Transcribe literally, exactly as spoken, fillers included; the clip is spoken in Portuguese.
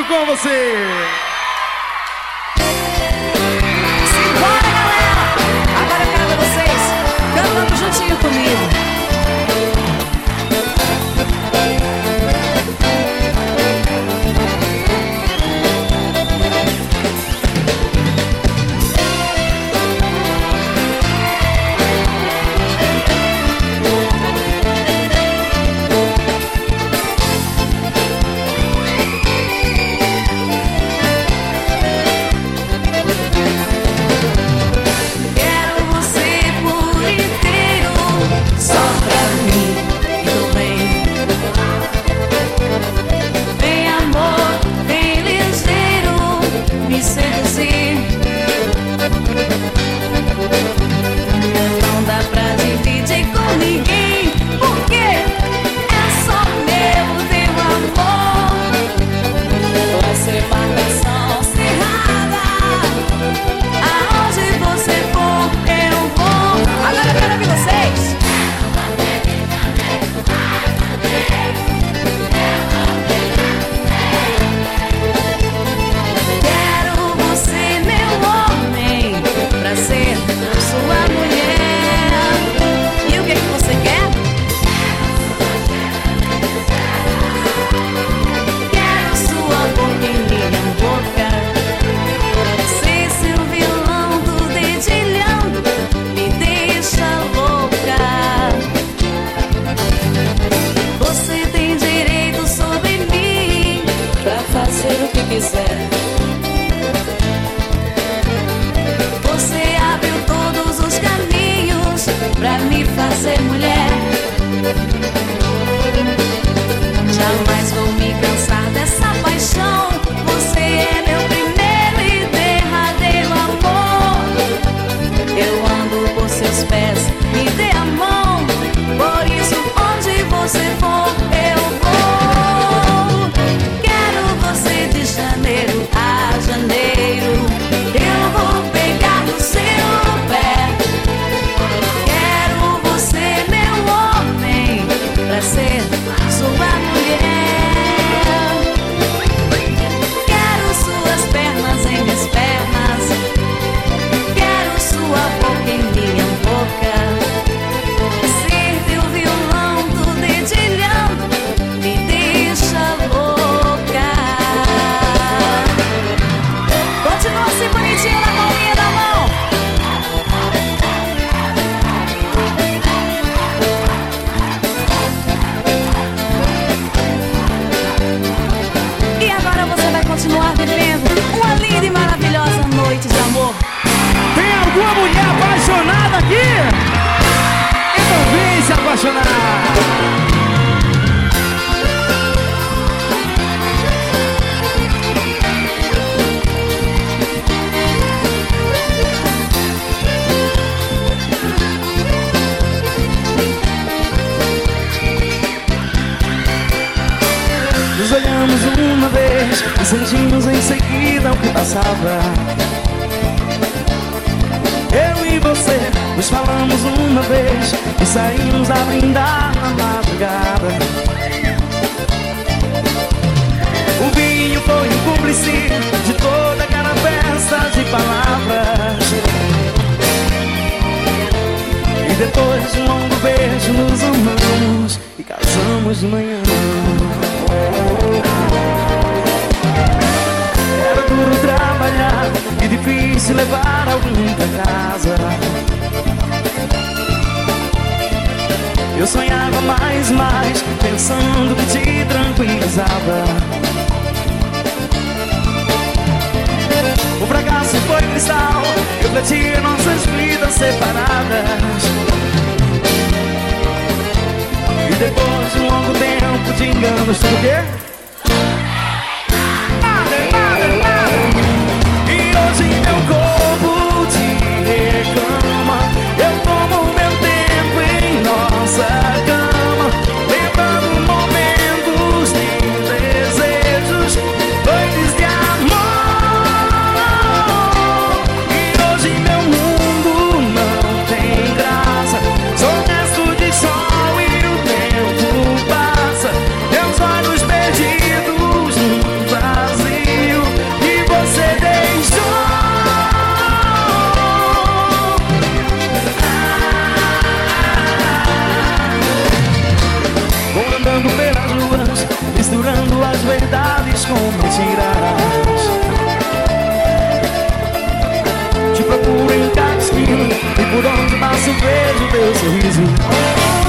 com você. Simbora, galera! Agora eu quero ver vocês cantando juntinho comigo. Nos olhamos uma vez e sentimos em seguida o que passava. Eu e você nos falamos uma vez e saímos a brindar na madrugada. O vinho foi um cúmplice de toda aquela festa de palavras. E depois de um longo beijo nos amamos e casamos de manhã. Era duro trabalhar e difícil levar alguém pra casa. Eu sonhava mais, mais, pensando que te tranquilizava. O fracasso foi cristal, refletir nossas vidas separadas. E depois de um longo tempo de enganos, tudo o quê? Nada, nada, nada. E hoje meu corpo te reclama. Eu tomo meu tempo em nossa cama, lembrando momentos de desejos, noites de amor. E hoje meu mundo não tem graça, sou resto de sol e o tempo passa. pelas ruas, misturando as verdades com mentiras. Te procuro em cada esquina, e por onde passo vejo teu sorriso.